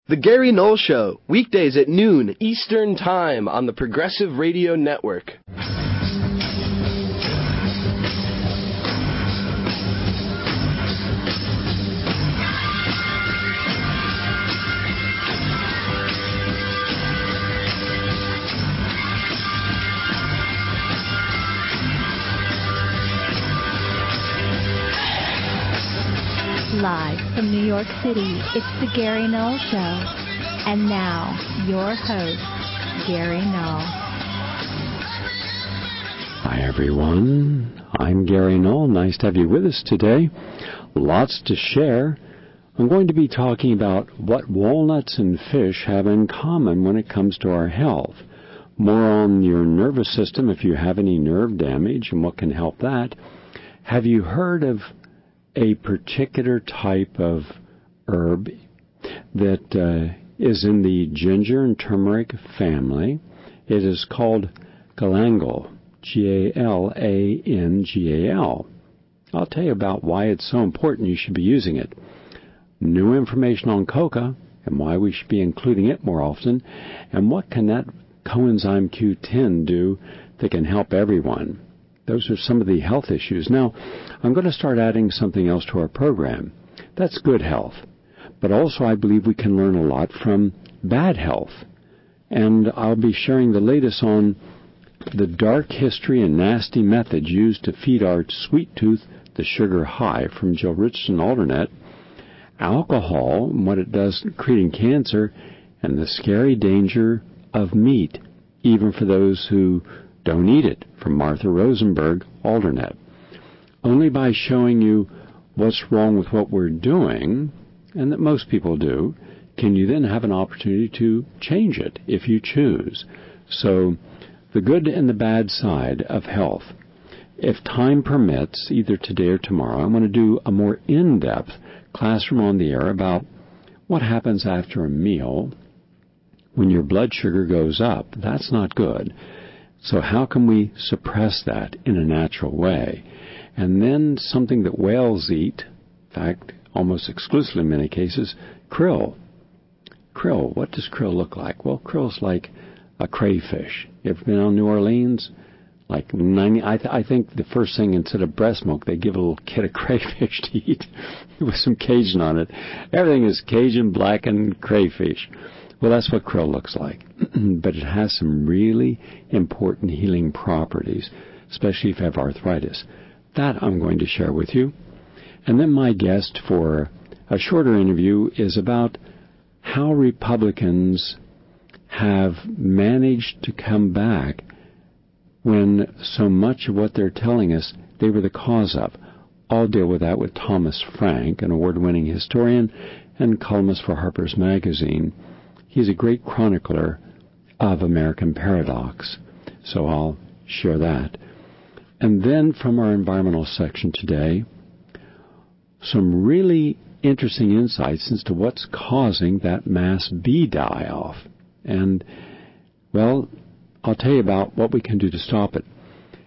The Gary Knoll Show, weekdays at noon Eastern Time on the Progressive Radio Network. Live from New York City, it's the Gary Knoll Show. And now, your host, Gary Knoll. Hi, everyone. I'm Gary Knoll. Nice to have you with us today. Lots to share. I'm going to be talking about what walnuts and fish have in common when it comes to our health. More on your nervous system if you have any nerve damage and what can help that. Have you heard of a particular type of herb that is in the ginger and turmeric family? It is called galangal, Galangal. I'll tell you about why it's so important you should be using it. New information on coca and why we should be including it more often, and what can that coenzyme Q10 do that can help everyone. Those are some of the health issues. Now, I'm going to start adding something else to our program. That's good health. But also I believe we can learn a lot from bad health. And I'll be sharing the latest on the dark history and nasty methods used to feed our sweet tooth the sugar high from Jill Richardson Alternate, alcohol and what it does creating cancer, and the scary danger of meat, even for those who don't eat it, from Martha Rosenberg, Alternate. Only by showing you what's wrong with what we're doing, and that most people do, can you then have an opportunity to change it if you choose. So, the good and the bad side of health. If time permits, either today or tomorrow, I'm going to do a more in-depth classroom on the air about what happens after a meal when your blood sugar goes up. That's not good. So how can we suppress that in a natural way? And then something that whales eat, in fact, almost exclusively in many cases, krill. Krill, what does krill look like? Well, krill's like a crayfish. You ever been on New Orleans? Like I think the first thing, instead of breast milk, they give a little kid of crayfish to eat with some Cajun on it. Everything is Cajun, blackened crayfish. Well, that's what krill looks like. But it has some really important healing properties, especially if you have arthritis. That I'm going to share with you. And then my guest for a shorter interview is about how Republicans have managed to come back when so much of what they're telling us they were the cause of. I'll deal with that with Thomas Frank, an award-winning historian and columnist for Harper's Magazine. He's a great chronicler of American paradox, so I'll share that. And then from our environmental section today, some really interesting insights as to what's causing that mass bee die-off. And, well, I'll tell you about what we can do to stop it.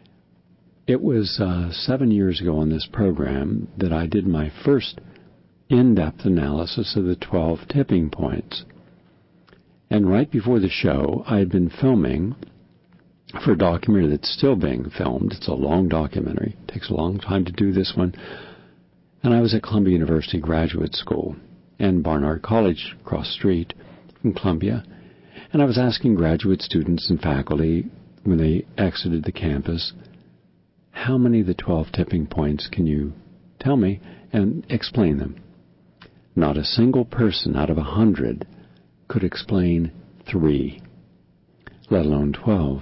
It was 7 years ago on this program that I did my first in-depth analysis of the 12 tipping points. And right before the show, I had been filming for a documentary that's still being filmed. It's a long documentary. It takes a long time to do this one. And I was at Columbia University Graduate School and Barnard College across the street from Columbia. And I was asking graduate students and faculty when they exited the campus, how many of the 12 tipping points can you tell me and explain them? Not a single person out of 100 could explain 3, let alone 12.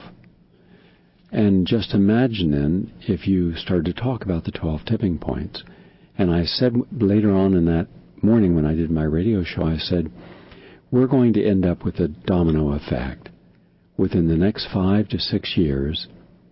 And just imagine then if you started to talk about the 12 tipping points. And I said later on in that morning when I did my radio show, I said, we're going to end up with a domino effect. Within the next 5 to 6 years,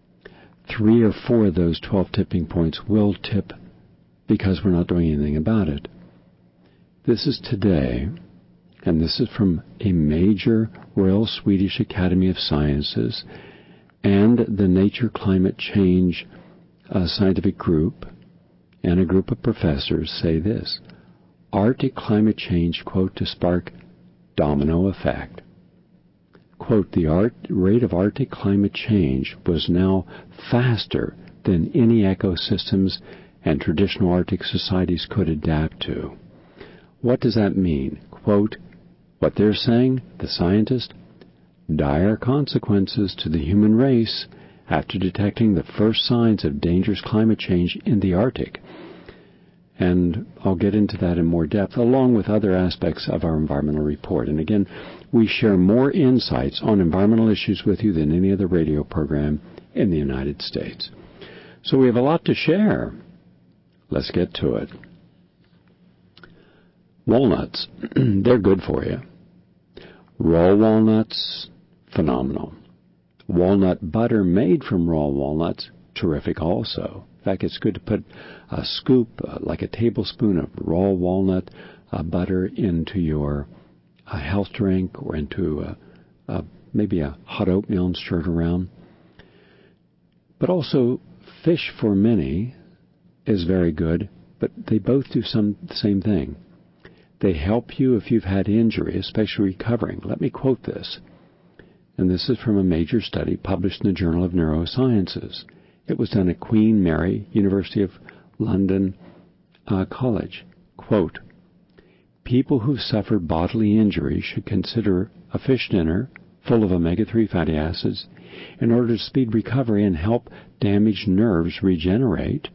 3 or 4 of those 12 tipping points will tip because we're not doing anything about it. This is today. And this is from a major Royal Swedish Academy of Sciences and the Nature Climate Change scientific group and a group of professors say this: Arctic climate change, quote, to spark domino effect. Quote, the rate of Arctic climate change was now faster than any ecosystems and traditional Arctic societies could adapt to. What does that mean? Quote, what they're saying, the scientists, dire consequences to the human race after detecting the first signs of dangerous climate change in the Arctic. And I'll get into that in more depth, along with other aspects of our environmental report. And again, we share more insights on environmental issues with you than any other radio program in the United States. So we have a lot to share. Let's get to it. Walnuts, they're good for you. Raw walnuts, phenomenal. Walnut butter made from raw walnuts, terrific also. In fact, it's good to put a scoop, like a tablespoon of raw walnut butter into your health drink or into maybe a hot oatmeal and stir it around. But also, fish for many is very good, but they both do the same thing. They help you if you've had injury, especially recovering. Let me quote this. And this is from a major study published in the Journal of Neurosciences. It was done at Queen Mary, University of London College. Quote, people who've suffered bodily injury should consider a fish dinner full of omega-3 fatty acids in order to speed recovery and help damaged nerves regenerate.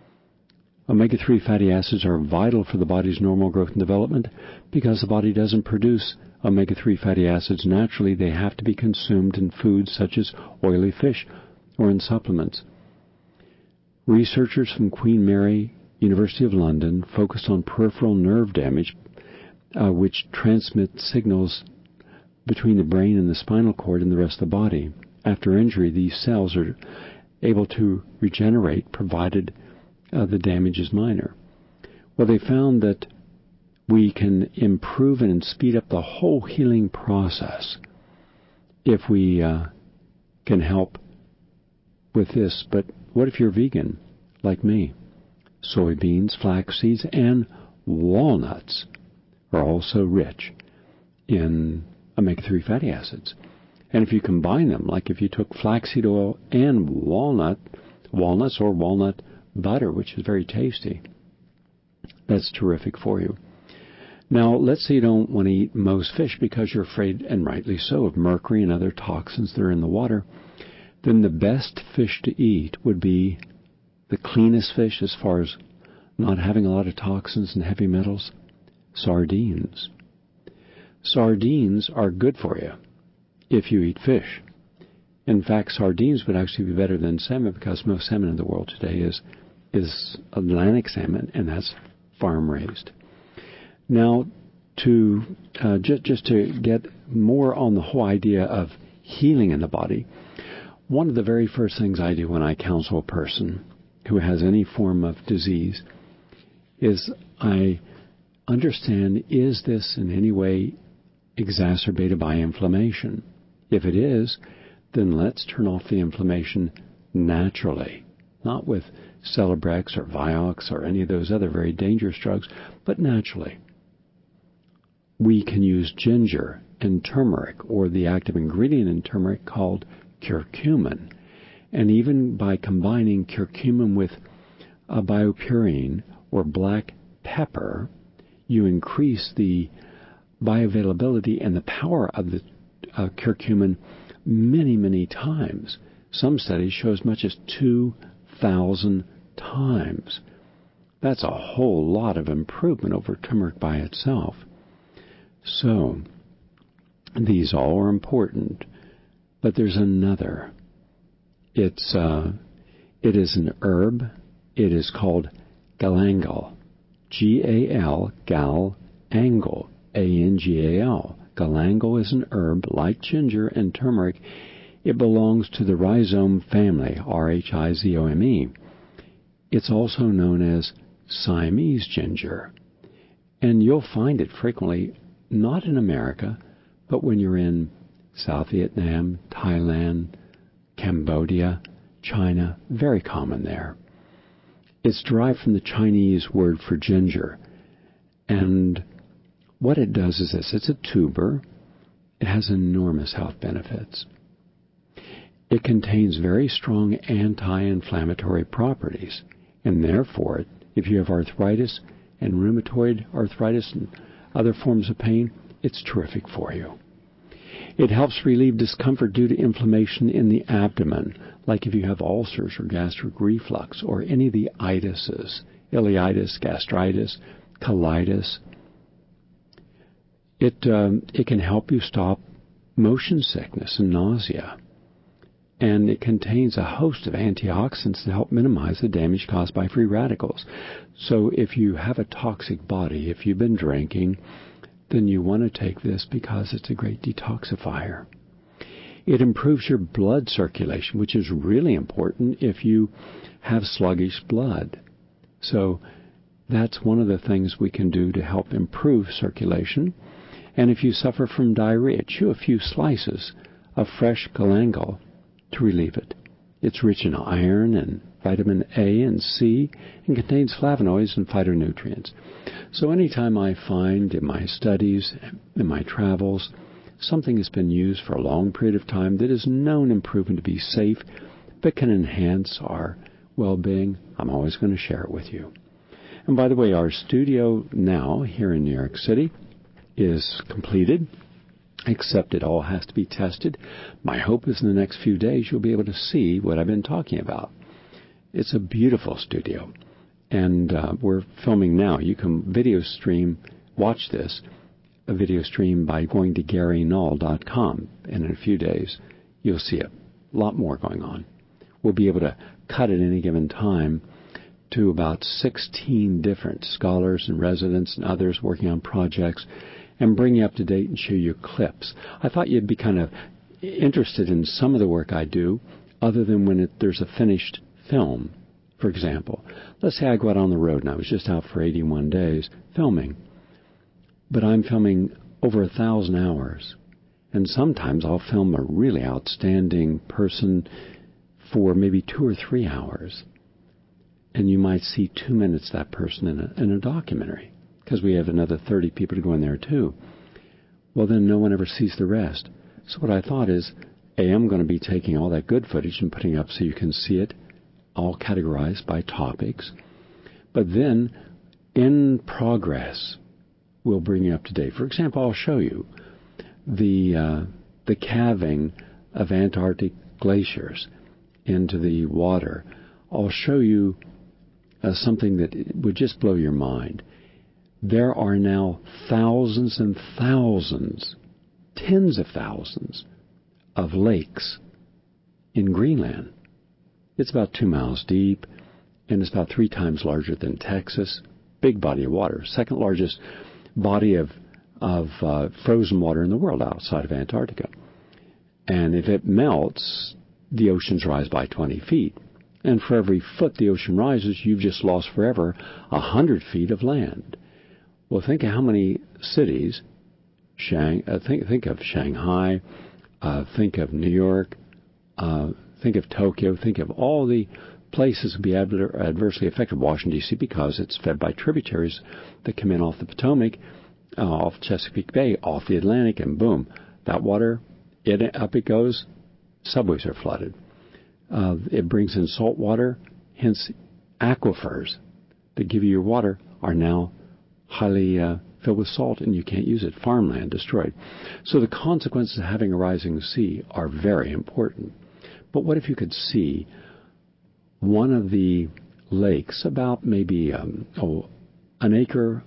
Omega-3 fatty acids are vital for the body's normal growth and development. Because the body doesn't produce omega-3 fatty acids naturally, they have to be consumed in foods such as oily fish or in supplements. Researchers from Queen Mary, University of London, focused on peripheral nerve damage, which transmit signals between the brain and the spinal cord and the rest of the body. After injury, these cells are able to regenerate, provided the damage is minor. Well, they found that we can improve and speed up the whole healing process if we can help with this. But what if you're vegan, like me? Soybeans, flax seeds, and walnuts are also rich in omega-3 fatty acids. And if you combine them, like if you took flaxseed oil and walnuts or walnut butter, which is very tasty, that's terrific for you. Now, let's say you don't want to eat most fish because you're afraid, and rightly so, of mercury and other toxins that are in the water. Then the best fish to eat would be the cleanest fish as far as not having a lot of toxins and heavy metals, sardines. Sardines are good for you if you eat fish. In fact, sardines would actually be better than salmon because most salmon in the world today is Atlantic salmon, and that's farm-raised. Now, just to get more on the whole idea of healing in the body, one of the very first things I do when I counsel a person who has any form of disease is I understand, is this in any way exacerbated by inflammation? If it is, then let's turn off the inflammation naturally, not with Celebrex or Vioxx or any of those other very dangerous drugs, but naturally. We can use ginger and turmeric, or the active ingredient in turmeric called curcumin. And even by combining curcumin with BioPerine or black pepper, you increase the bioavailability and the power of the curcumin many, many times. Some studies show as much as 2,000 times. That's a whole lot of improvement over turmeric by itself. So, these all are important, but there's another. It is an herb. It is called galangal. G-A-L, gal-angle, A-N-G-A-L. Galangal is an herb like ginger and turmeric. It belongs to the rhizome family, R-H-I-Z-O-M-E. It's also known as Siamese ginger. And you'll find it frequently, not in America, but when you're in South Vietnam, Thailand, Cambodia, China, very common there. It's derived from the Chinese word for ginger. And what it does is this. It's a tuber. It has enormous health benefits. It contains very strong anti-inflammatory properties, and therefore, if you have arthritis and rheumatoid arthritis and other forms of pain, it's terrific for you. It helps relieve discomfort due to inflammation in the abdomen, like if you have ulcers or gastric reflux or any of the itises, ileitis, gastritis, colitis. It can help you stop motion sickness and nausea. And it contains a host of antioxidants to help minimize the damage caused by free radicals. So if you have a toxic body, if you've been drinking, then you want to take this because it's a great detoxifier. It improves your blood circulation, which is really important if you have sluggish blood. So that's one of the things we can do to help improve circulation. And if you suffer from diarrhea, chew a few slices of fresh galangal to relieve it. It's rich in iron and vitamin A and C and contains flavonoids and phytonutrients. So anytime I find in my studies, in my travels, something has been used for a long period of time that is known and proven to be safe but can enhance our well-being, I'm always going to share it with you. And by the way, our studio now here in New York City is completed, except it all has to be tested. My hope is in the next few days you'll be able to see what I've been talking about. It's a beautiful studio, and we're filming now. You can video stream, watch this, a video stream by going to GaryNull.com, and in a few days you'll see a lot more going on. We'll be able to cut at any given time to about 16 different scholars and residents and others working on projects and bring you up to date and show you clips. I thought you'd be kind of interested in some of the work I do other than when there's a finished film. For example, let's say I go out on the road, and I was just out for 81 days filming, but I'm filming over 1,000 hours, and sometimes I'll film a really outstanding person for maybe 2 or 3 hours, and you might see 2 minutes that person in a documentary, because we have another 30 people to go in there too. Well, then no one ever sees the rest. So what I thought is, I'm going to be taking all that good footage and putting it up so you can see it, all categorized by topics. But then, in progress, we'll bring you up to date. For example, I'll show you the calving of Antarctic glaciers into the water. I'll show you something that would just blow your mind. There are now thousands and thousands, tens of thousands of lakes in Greenland. It's about 2 miles deep, and it's about 3 times larger than Texas. Big body of water. Second largest body of frozen water in the world outside of Antarctica. And if it melts, the oceans rise by 20 feet. And for every foot the ocean rises, you've just lost forever 100 feet of land. Well, think of how many cities, think of Shanghai, think of New York, think of Tokyo, think of all the places that be adversely affected. Washington, D.C., because it's fed by tributaries that come in off the Potomac, off Chesapeake Bay, off the Atlantic, and boom, that water, up it goes, subways are flooded. It brings in salt water, hence aquifers that give you your water are now highly filled with salt, and you can't use it. Farmland destroyed. So the consequences of having a rising sea are very important. But what if you could see one of the lakes, about maybe an acre,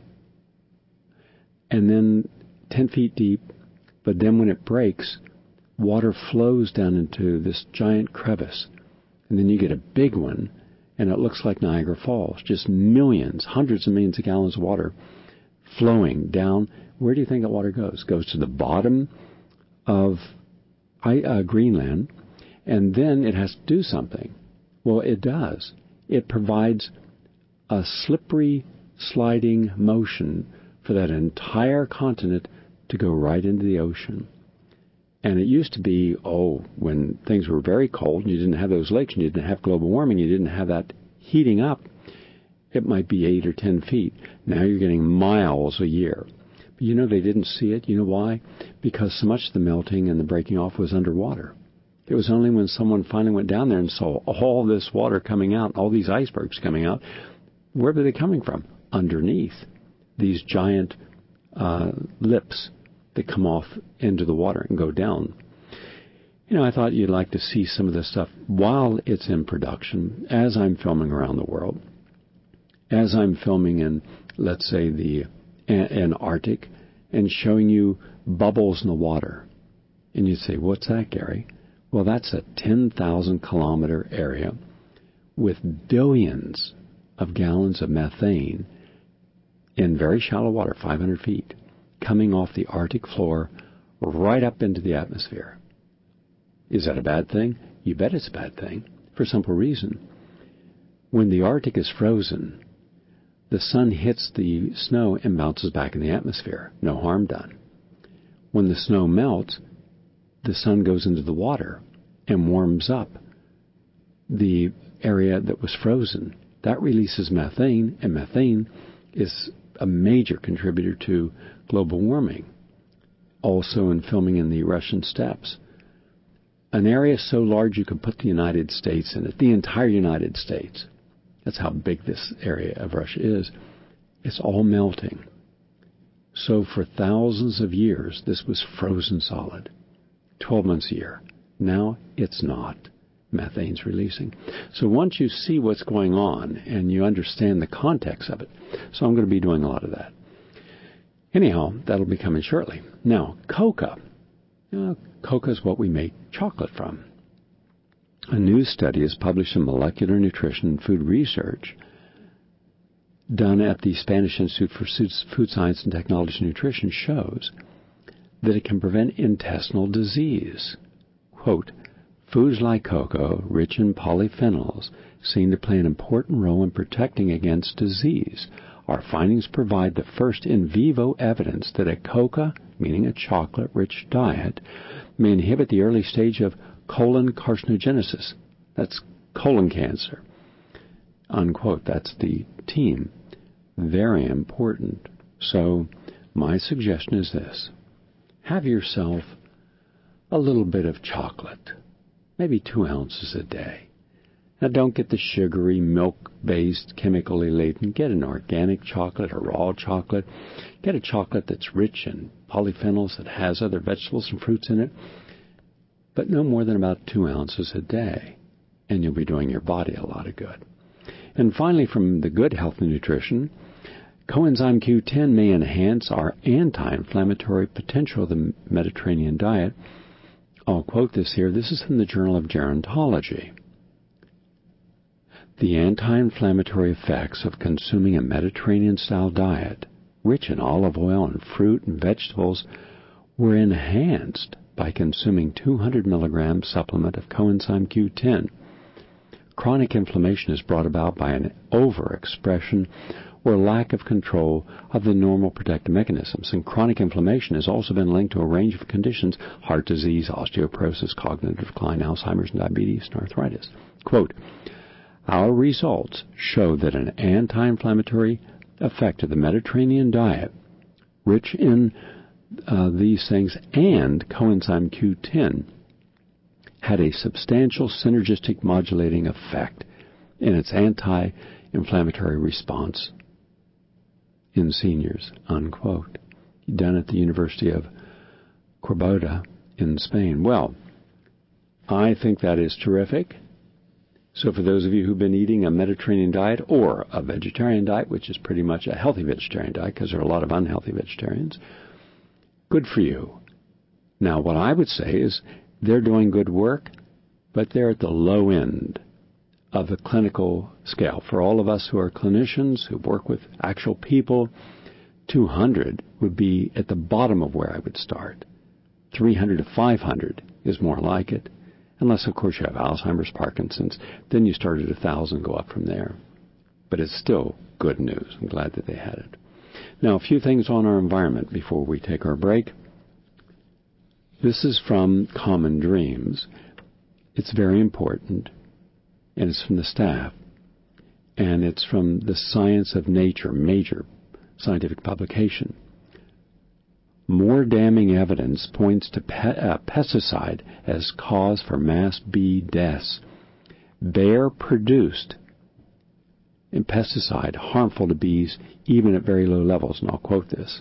and then 10 feet deep, but then when it breaks, water flows down into this giant crevice, and then you get a big one, and it looks like Niagara Falls, just millions, hundreds of millions of gallons of water flowing down. Where do you think that water goes? It goes to the bottom of Greenland, and then it has to do something. Well, it does. It provides a slippery, sliding motion for that entire continent to go right into the ocean. And it used to be, when things were very cold and you didn't have those lakes and you didn't have global warming, you didn't have that heating up, it might be 8 or 10 feet. Now you're getting miles a year. they didn't see it. You know why? Because so much of the melting and the breaking off was underwater. It was only when someone finally went down there and saw all this water coming out, all these icebergs coming out. Where were they coming from? Underneath these giant lips that come off into the water and go down. I thought you'd like to see some of this stuff while it's in production, as I'm filming around the world, as I'm filming in, let's say, the Antarctic, and showing you bubbles in the water. And you'd say, what's that, Gary? Well, that's a 10,000-kilometer area with billions of gallons of methane in very shallow water, 500 feet, coming off the Arctic floor right up into the atmosphere. Is that a bad thing? You bet it's a bad thing, for a simple reason. When the Arctic is frozen, the sun hits the snow and bounces back in the atmosphere. No harm done. When the snow melts, the sun goes into the water and warms up the area that was frozen. That releases methane, and methane is a major contributor to global warming. Also in filming in the Russian steppes. An area so large you could put the United States in it, the entire United States. That's how big this area of Russia is. It's all melting. So for thousands of years, this was frozen solid. 12 months a year. Now it's not. Methane's releasing. So once you see what's going on and you understand the context of it, so I'm going to be doing a lot of that. Anyhow, that'll be coming shortly. Now, coca. Coca is what we make chocolate from. A new study is published in Molecular Nutrition and Food Research done at the Spanish Institute for Food Science and Technology Nutrition shows that it can prevent intestinal disease. Quote, foods like cocoa, rich in polyphenols, seem to play an important role in protecting against disease. Our findings provide the first in vivo evidence that a coca, meaning a chocolate-rich diet, may inhibit the early stage of colon carcinogenesis. That's colon cancer. Unquote. That's the team. Very important. So my suggestion is this. Have yourself a little bit of chocolate, maybe 2 ounces a day. Now don't get the sugary, milk-based, chemically laden. Get an organic chocolate, a raw chocolate. Get a chocolate that's rich in polyphenols, that has other vegetables and fruits in it, but no more than about 2 ounces a day, and you'll be doing your body a lot of good. And finally, from the Good Health and Nutrition, coenzyme Q10 may enhance our anti-inflammatory potential of the Mediterranean diet. I'll quote this here. This is from the Journal of Gerontology. The anti-inflammatory effects of consuming a Mediterranean-style diet, rich in olive oil and fruit and vegetables, were enhanced by consuming 200 milligram supplement of coenzyme Q10. Chronic inflammation is brought about by an overexpression or lack of control of the normal protective mechanisms. And chronic inflammation has also been linked to a range of conditions: heart disease, osteoporosis, cognitive decline, Alzheimer's, and diabetes, and arthritis. Quote, our results show that an anti-inflammatory effect of the Mediterranean diet, rich in these things, and coenzyme Q10, had a substantial synergistic modulating effect in its anti-inflammatory response in seniors, unquote. Done at the University of Cordoba in Spain. Well, I think that is terrific. So for those of you who've been eating a Mediterranean diet or a vegetarian diet, which is pretty much a healthy vegetarian diet because there are a lot of unhealthy vegetarians, good for you. Now, what I would say is they're doing good work, but they're at the low end of the clinical scale. For all of us who are clinicians, who work with actual people, 200 would be at the bottom of where I would start. 300 to 500 is more like it. Unless, of course, you have Alzheimer's, Parkinson's. Then you start at 1,000, go up from there. But it's still good news. I'm glad that they had it. Now, a few things on our environment before we take our break. This is from Common Dreams. It's very important, and it's from the staff, and it's from the Science of Nature, major scientific publication. More damning evidence points to pesticide as cause for mass bee deaths. Bayer-produced pesticide harmful to bees even at very low levels, and I'll quote this.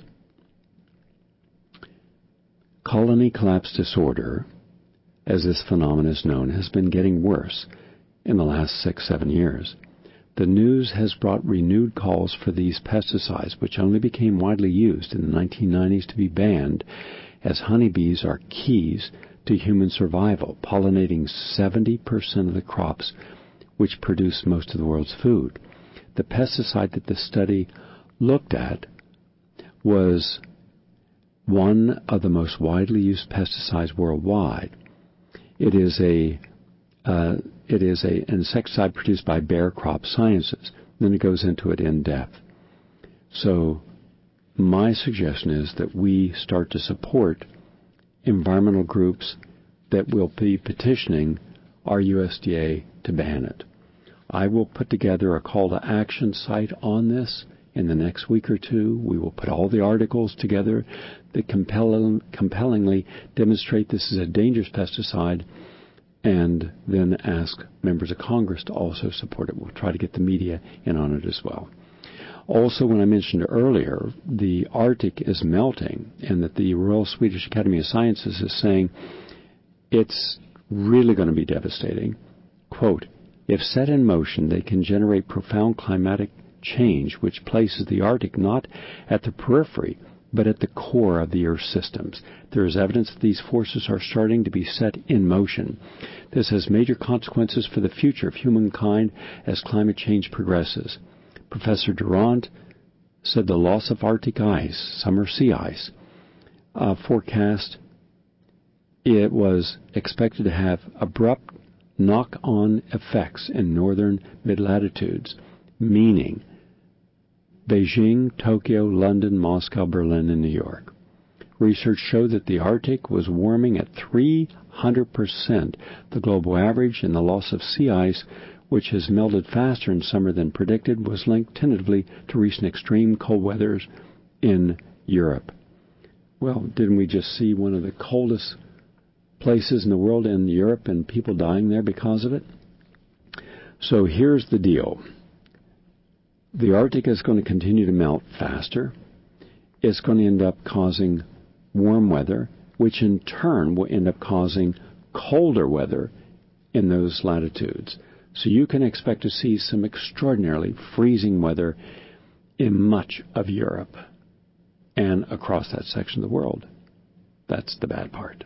Colony collapse disorder, as this phenomenon is known, has been getting worse in the last 6-7 years. The news has brought renewed calls for these pesticides, which only became widely used in the 1990s, to be banned, as honeybees are keys to human survival, pollinating 70% of the crops which produce most of the world's food. The pesticide that the study looked at was one of the most widely used pesticides worldwide. It is an insecticide produced by Bayer Crop Sciences. Then it goes into it in depth. So my suggestion is that we start to support environmental groups that will be petitioning our USDA to ban it. I will put together a call to action site on this in the next week or two. We will put all the articles together that compellingly demonstrate this is a dangerous pesticide, and then ask members of Congress to also support it. We'll try to get the media in on it as well. Also, when I mentioned earlier, the Arctic is melting, and that the Royal Swedish Academy of Sciences is saying it's really going to be devastating. Quote, if set in motion, they can generate profound climatic change which places the Arctic not at the periphery, but at the core of the Earth's systems. There is evidence that these forces are starting to be set in motion. This has major consequences for the future of humankind as climate change progresses. Professor Durant said the loss of Arctic ice, summer sea ice, forecast it was expected to have abrupt knock-on effects in northern mid-latitudes, meaning Beijing, Tokyo, London, Moscow, Berlin, and New York. Research showed that the Arctic was warming at 300% the global average, and the loss of sea ice, which has melted faster in summer than predicted, was linked tentatively to recent extreme cold weathers in Europe. Well, didn't we just see one of the coldest places in the world in Europe and people dying there because of it? So here's the deal. The Arctic is going to continue to melt faster. It's going to end up causing warm weather, which in turn will end up causing colder weather in those latitudes. So you can expect to see some extraordinarily freezing weather in much of Europe and across that section of the world. That's the bad part.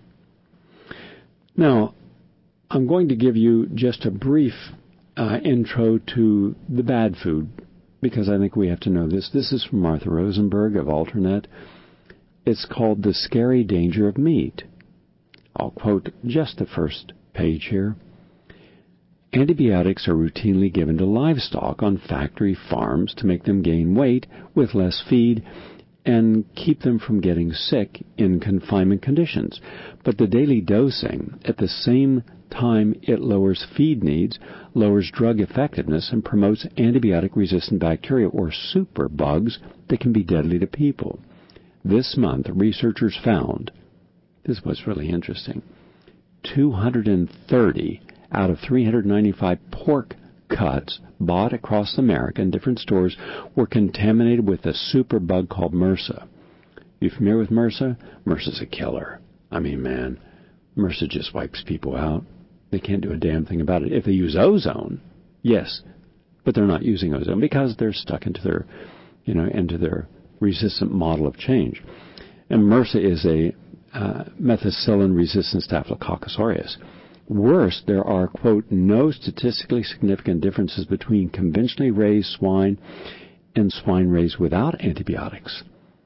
Now, I'm going to give you just a brief intro to the bad food, because I think we have to know this. This is from Martha Rosenberg of Alternet. It's called The Scary Danger of Meat. I'll quote just the first page here. Antibiotics are routinely given to livestock on factory farms to make them gain weight with less feed and keep them from getting sick in confinement conditions. But the daily dosing, at the same time it lowers feed needs, lowers drug effectiveness, and promotes antibiotic-resistant bacteria or superbugs that can be deadly to people. This month, researchers found, this was really interesting, 230 out of 395 pork cuts bought across America in different stores were contaminated with a superbug called MRSA. You familiar with MRSA? MRSA's a killer. I mean, man, MRSA just wipes people out. They can't do a damn thing about it. If they use ozone, yes, but they're not using ozone because they're stuck into their resistant model of change. And MRSA is a methicillin-resistant Staphylococcus aureus. Worse, there are, quote, no statistically significant differences between conventionally raised swine and swine raised without antibiotics.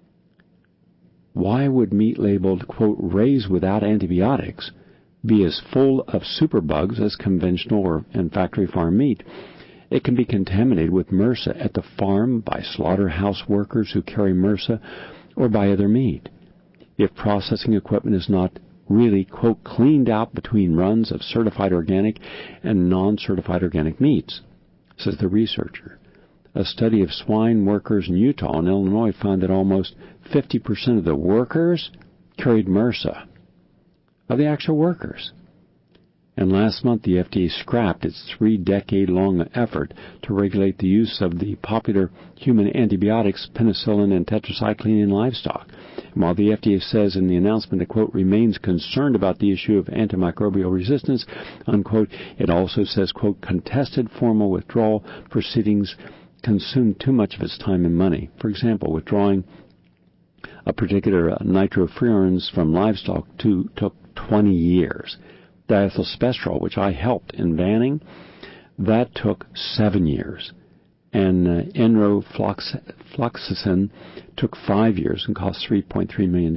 Why would meat labeled, quote, raised without antibiotics be as full of superbugs as conventional or and factory farm meat? It can be contaminated with MRSA at the farm by slaughterhouse workers who carry MRSA or by other meat. If processing equipment is not really, quote, cleaned out between runs of certified organic and non-certified organic meats, says the researcher. A study of swine workers in Utah and Illinois found that almost 50% of the workers carried MRSA, of the actual workers. And last month, the FDA scrapped its 3-decade-long effort to regulate the use of the popular human antibiotics, penicillin and tetracycline, in livestock. And while the FDA says in the announcement that, quote, remains concerned about the issue of antimicrobial resistance, unquote, it also says, quote, contested formal withdrawal proceedings consumed too much of its time and money. For example, withdrawing a particular nitrofurans from livestock took 20 years. Diethylspestrol, which I helped in banning, that took 7 years. And enrofloxacin took 5 years and cost $3.3 million.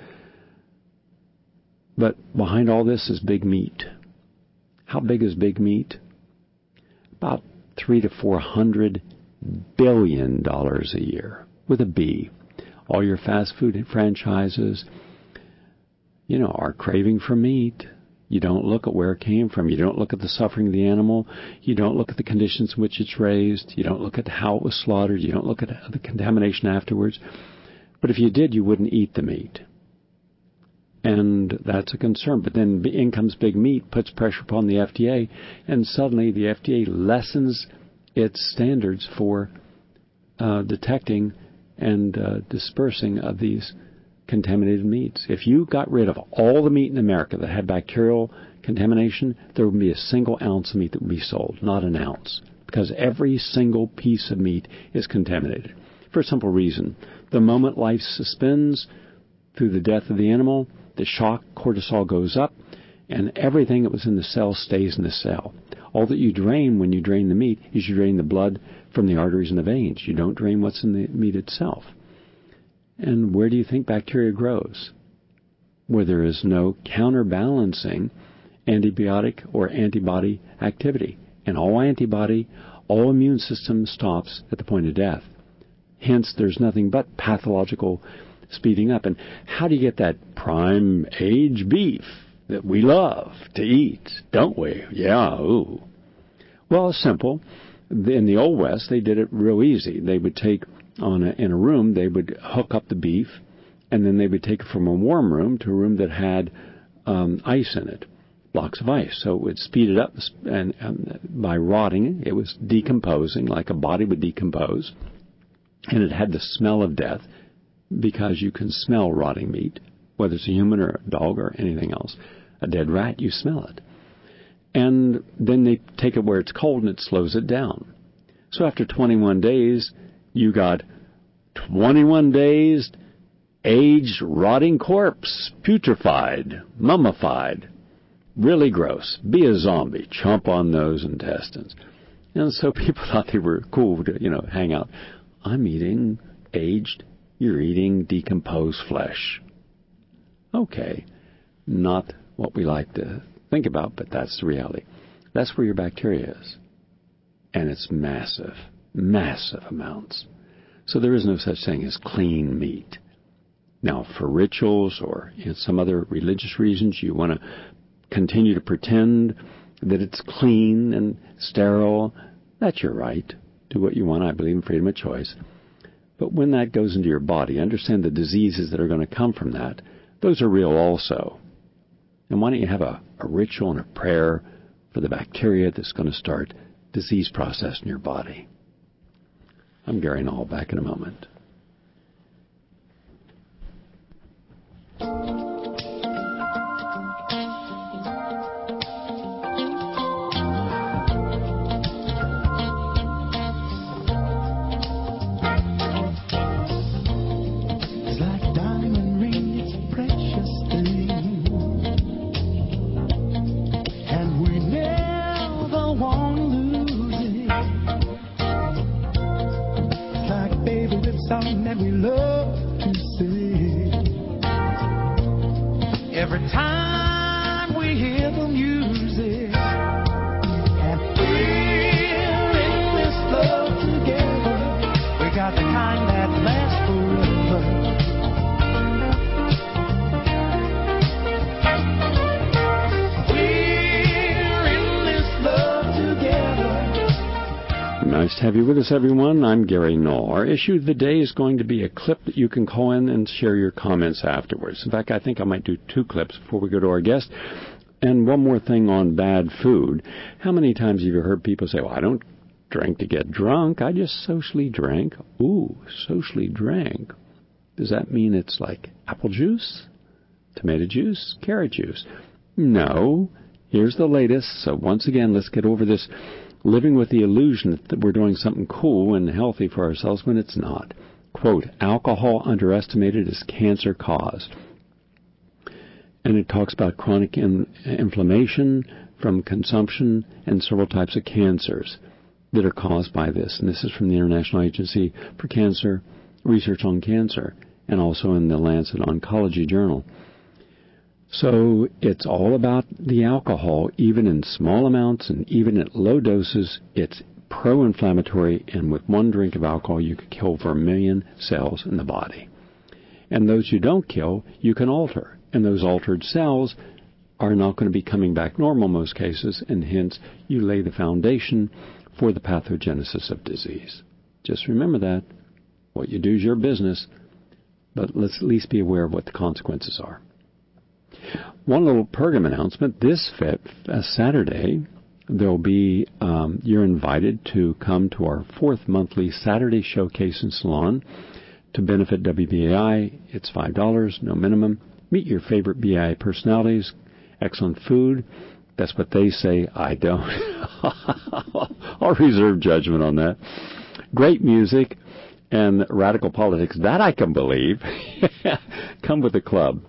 But behind all this is big meat. How big is big meat? About $300 to $400 billion a year, with a B. All your fast food franchises, are craving for meat. You don't look at where it came from. You don't look at the suffering of the animal. You don't look at the conditions in which it's raised. You don't look at how it was slaughtered. You don't look at the contamination afterwards. But if you did, you wouldn't eat the meat. And that's a concern. But then in comes big meat, puts pressure upon the FDA, and suddenly the FDA lessens its standards for detecting and dispersing of these contaminated meats. If you got rid of all the meat in America that had bacterial contamination, there would be a single ounce of meat that would be sold, not an ounce, because every single piece of meat is contaminated. For a simple reason. The moment life suspends through the death of the animal, the shock cortisol goes up, and everything that was in the cell stays in the cell. All that you drain when you drain the meat is you drain the blood from the arteries and the veins. You don't drain what's in the meat itself. And where do you think bacteria grows? Where there is no counterbalancing antibiotic or antibody activity. And all antibody, all immune system stops at the point of death. Hence, there's nothing but pathological speeding up. And how do you get that prime age beef that we love to eat, don't we? Yeah, ooh. Well, it's simple. In the Old West, they did it real easy. They would take in a room, they would hook up the beef, and then they would take it from a warm room to a room that had ice in it, blocks of ice. So it would speed it up, and by rotting, it was decomposing like a body would decompose, and it had the smell of death because you can smell rotting meat, whether it's a human or a dog or anything else. A dead rat, you smell it. And then they take it where it's cold and it slows it down. So after 21 days, you got 21 days aged, rotting corpse, putrefied, mummified, really gross. Be a zombie, chomp on those intestines. And so people thought they were cool to, hang out. I'm eating aged, you're eating decomposed flesh. Okay, not what we like to think about, but that's the reality. That's where your bacteria is. And it's massive, massive amounts. So there is no such thing as clean meat. Now, for rituals or some other religious reasons, you want to continue to pretend that it's clean and sterile. That's your right. Do what you want. I believe in freedom of choice. But when that goes into your body, understand the diseases that are going to come from that. Those are real also. And why don't you have a ritual and a prayer for the bacteria that's going to start disease process in your body? I'm Gary Null, back in a moment. Nice to have you with us, everyone. I'm Gary Knoll. Our issue of the day is going to be a clip that you can call in and share your comments afterwards. In fact, I think I might do 2 clips before we go to our guest. And one more thing on bad food. How many times have you heard people say, well, I don't drink to get drunk. I just socially drank. Ooh, socially drank. Does that mean it's like apple juice, tomato juice, carrot juice? No. Here's the latest. So once again, let's get over this living with the illusion that we're doing something cool and healthy for ourselves when it's not. Quote, alcohol underestimated as cancer caused. And it talks about chronic inflammation from consumption and several types of cancers that are caused by this. And this is from the International Agency for Cancer Research on Cancer, and also in the Lancet Oncology Journal. So it's all about the alcohol. Even in small amounts and even at low doses, it's pro-inflammatory, and with 1 drink of alcohol, you could kill over 1 million cells in the body. And those you don't kill, you can alter. And those altered cells are not going to be coming back normal in most cases, and hence you lay the foundation for the pathogenesis of disease. Just remember that. What you do is your business, but let's at least be aware of what the consequences are. One little program announcement. This Saturday, there'll be, you're invited to come to our 4th monthly Saturday Showcase and Salon to benefit WBAI. It's $5, no minimum. Meet your favorite BI personalities. Excellent food. That's what they say. I don't. I'll reserve judgment on that. Great music and radical politics. That I can believe. Come with the club.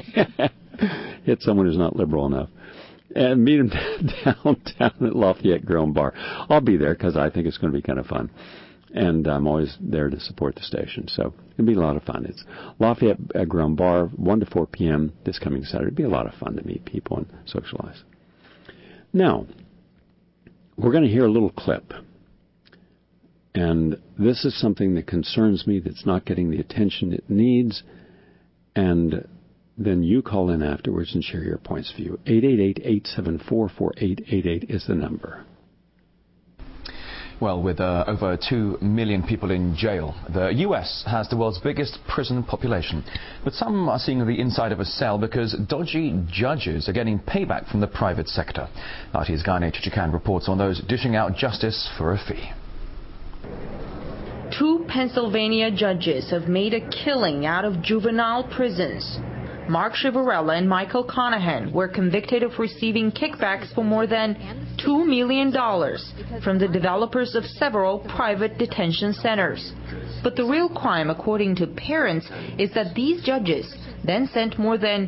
Hit someone who's not liberal enough. And meet them downtown at Lafayette Grill Bar. I'll be there because I think it's going to be kind of fun. And I'm always there to support the station. So it'll be a lot of fun. It's Lafayette Grill Bar, 1 to 4 p.m. this coming Saturday. It'll be a lot of fun to meet people and socialize. Now, we're going to hear a little clip. And this is something that concerns me that's not getting the attention it needs. And then you call in afterwards and share your points of view. 888-874-4888 is the number. Well, with over 2 million people in jail, the U.S. has the world's biggest prison population. But some are seeing the inside of a cell because dodgy judges are getting payback from the private sector. RT's Ganesh Chikan reports on those dishing out justice for a fee. 2 Pennsylvania judges have made a killing out of juvenile prisons. Mark Chivarella and Michael Conahan were convicted of receiving kickbacks for more than $2 million from the developers of several private detention centers. But the real crime, according to parents, is that these judges then sent more than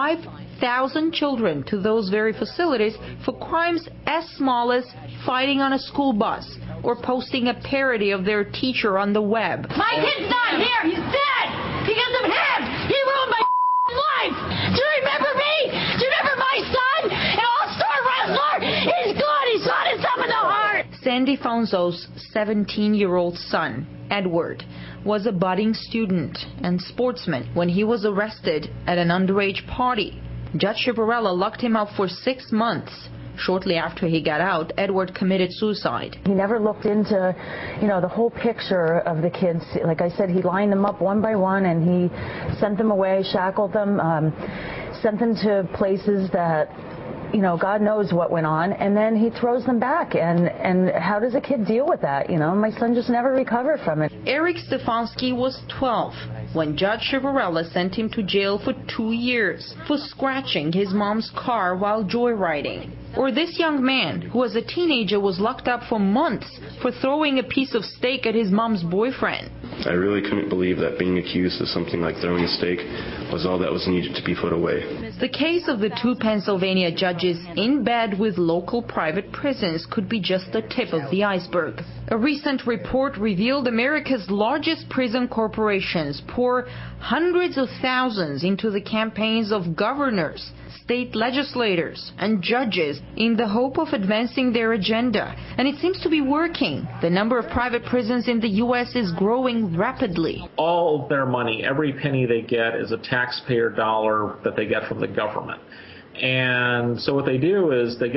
5,000 children to those very facilities for crimes as small as fighting on a school bus or posting a parody of their teacher on the web. My kid's not here! He's dead! Because of him! He ruined my life! Do you remember me? Do you remember my son? An all-star wrestler? He's good! He shot himself in the heart! Sandy Fonzo's 17-year-old son, Edward, was a budding student and sportsman when he was arrested at an underage party. Judge Chivarella locked him up for 6 months. Shortly after he got out, Edward committed suicide. He never looked into, the whole picture of the kids. Like I said, he lined them up one by one and he sent them away, shackled them, sent them to places that, God knows what went on, and then he throws them back. And how does a kid deal with that? My son just never recovered from it. Eric Stefanski was 12 when Judge Chivarella sent him to jail for 2 years for scratching his mom's car while joyriding. Or this young man, who as a teenager was locked up for months for throwing a piece of steak at his mom's boyfriend. I really couldn't believe that being accused of something like throwing a steak was all that was needed to be put away. The case of the 2 Pennsylvania judges in bed with local private prisons could be just the tip of the iceberg. A recent report revealed America's largest prison corporations pour hundreds of thousands into the campaigns of governors, state legislators, and judges in the hope of advancing their agenda. And it seems to be working. The number of private prisons in the U.S. is growing rapidly. All their money, every penny they get, is a taxpayer dollar that they get from the government. And so what they do is they get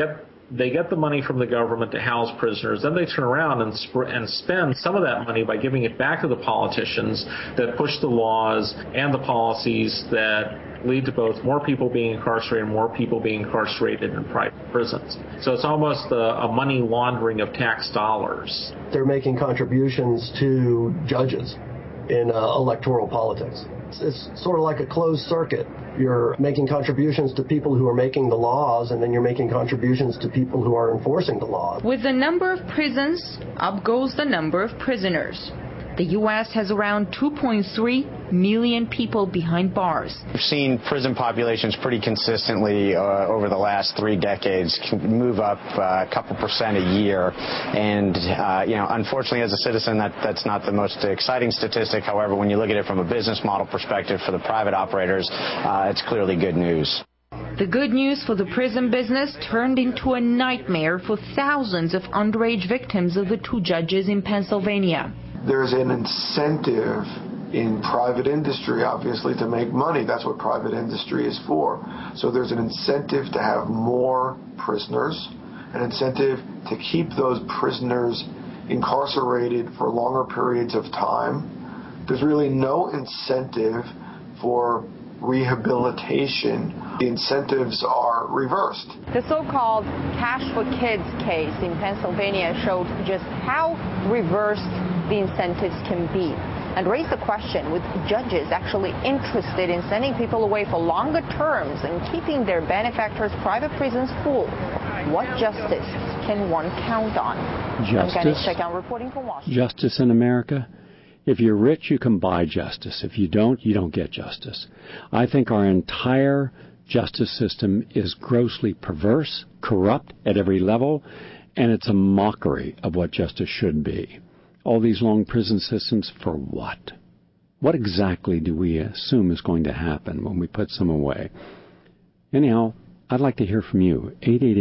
they get the money from the government to house prisoners, then they turn around and spend some of that money by giving it back to the politicians that push the laws and the policies that lead to both more people being incarcerated and more people being incarcerated in private prisons. So it's almost a money laundering of tax dollars. They're making contributions to judges in electoral politics. It's sort of like a closed circuit. You're making contributions to people who are making the laws, and then you're making contributions to people who are enforcing the laws. With the number of prisons, up goes the number of prisoners. The U.S. has around 2.3 million people behind bars. We've seen prison populations pretty consistently over the last 3 decades move up a couple percent a year. And, unfortunately, as a citizen, that's not the most exciting statistic. However, when you look at it from a business model perspective for the private operators, it's clearly good news. The good news for the prison business turned into a nightmare for thousands of underage victims of the 2 judges in Pennsylvania. There's an incentive in private industry, obviously, to make money. That's what private industry is for. So there's an incentive to have more prisoners, an incentive to keep those prisoners incarcerated for longer periods of time. There's really no incentive for rehabilitation. The incentives are reversed. The so-called Cash for Kids case in Pennsylvania showed just how reversed the incentives can be, and raised the question, with judges actually interested in sending people away for longer terms and keeping their benefactors' private prisons full, what justice can one count on? Justice? I'm Ganesh Chekan reporting from Washington. Justice in America? If you're rich, you can buy justice. If you don't get justice. I think our entire justice system is grossly perverse, corrupt at every level, and it's a mockery of what justice should be. All these long prison systems for what? What exactly do we assume is going to happen when we put some away? Anyhow, I'd like to hear from you.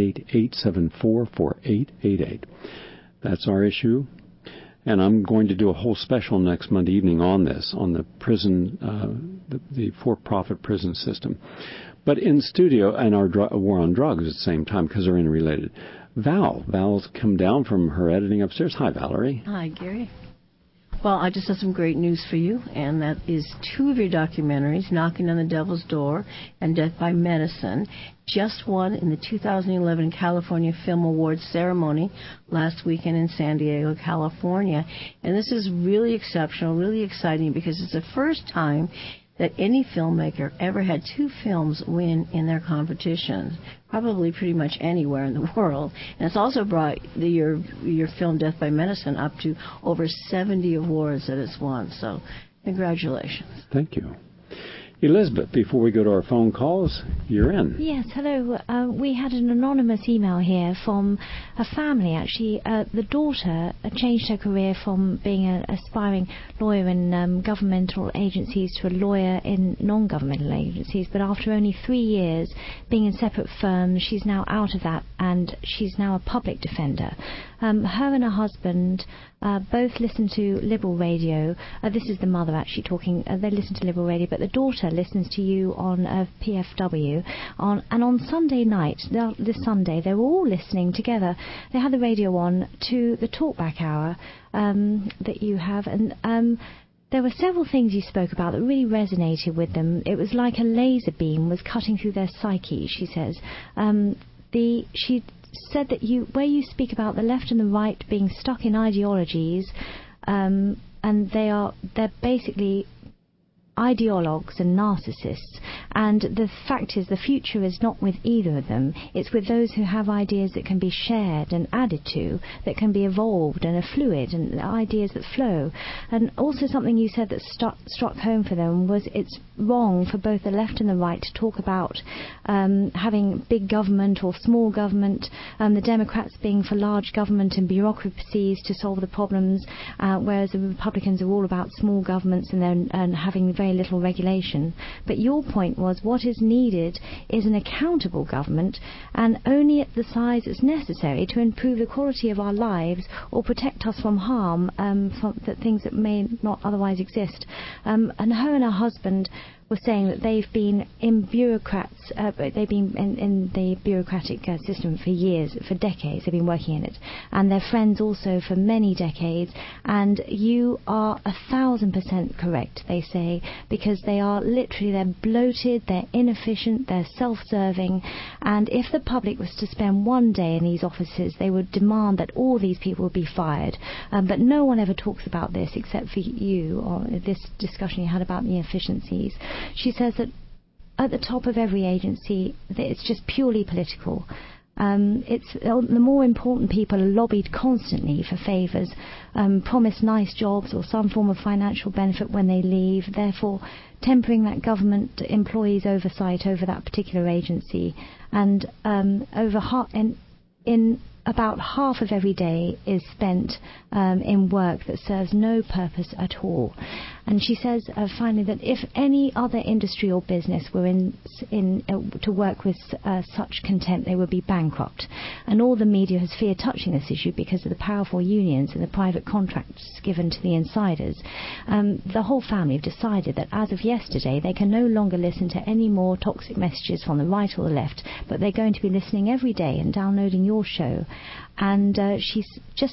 888-874-4888. That's our issue. And I'm going to do a whole special next Monday evening on this, on the prison, the for-profit prison system. But in studio, and our war on drugs at the same time, because they're interrelated. Val's come down from her editing upstairs. Hi, Valerie. Hi, Gary. Well, I just have some great news for you, and that is 2 of your documentaries, Knocking on the Devil's Door and Death by Medicine, just won in the 2011 California Film Awards ceremony last weekend in San Diego, California. And this is really exceptional, really exciting, because it's the first time that any filmmaker ever had 2 films win in their competitions, probably pretty much anywhere in the world. And it's also brought your film Death by Medicine up to over 70 awards that it's won. So congratulations. Thank you. Elizabeth, before we go to our phone calls, you're in. Yes, hello. We had an anonymous email here from a family, actually. The daughter changed her career from being an aspiring lawyer in governmental agencies to a lawyer in non-governmental agencies, but after only 3 years being in separate firms, she's now out of that, and she's now a public defender. Her and her husband both listen to Liberal radio. This is the mother actually talking. They listen to Liberal radio, but the daughter listens to you on PFW. And on Sunday night, this Sunday, they were all listening together. They had the radio on to the Talkback Hour that you have, and there were several things you spoke about that really resonated with them. It was like a laser beam was cutting through their psyche, she says. She said that where you speak about the left and the right being stuck in ideologies, and they're basically ideologues and narcissists, and the fact is the future is not with either of them. It's with those who have ideas that can be shared and added to, that can be evolved and are fluid, and ideas that flow. And also something you said that struck home for them was it's wrong for both the left and the right to talk about having big government or small government, the Democrats being for large government and bureaucracies to solve the problems, whereas the Republicans are all about small governments and having very little regulation. But your point was what is needed is an accountable government, and only at the size that's necessary to improve the quality of our lives or protect us from harm, from the things that may not otherwise exist. And her husband were saying that they've been in they've been in the bureaucratic system for years, for decades. They've been working in it, and their friends also for many decades. And you are 1,000% correct, they say, because they're bloated, they're inefficient, they're self-serving, and if the public was to spend one day in these offices, they would demand that all these people would be fired. But no one ever talks about this except for you, or this discussion you had about the efficiencies. She says that at the top of every agency, it's just purely political. It's the more important people are lobbied constantly for favours, promise nice jobs or some form of financial benefit when they leave, therefore tempering that government employees' oversight over that particular agency. And about half of every day is spent in work that serves no purpose at all. And she says finally that if any other industry or business were to work with such contempt, they would be bankrupt. And all the media has feared touching this issue because of the powerful unions and the private contracts given to the insiders. The whole family have decided that as of yesterday, they can no longer listen to any more toxic messages from the right or the left, but they're going to be listening every day and downloading your show. And she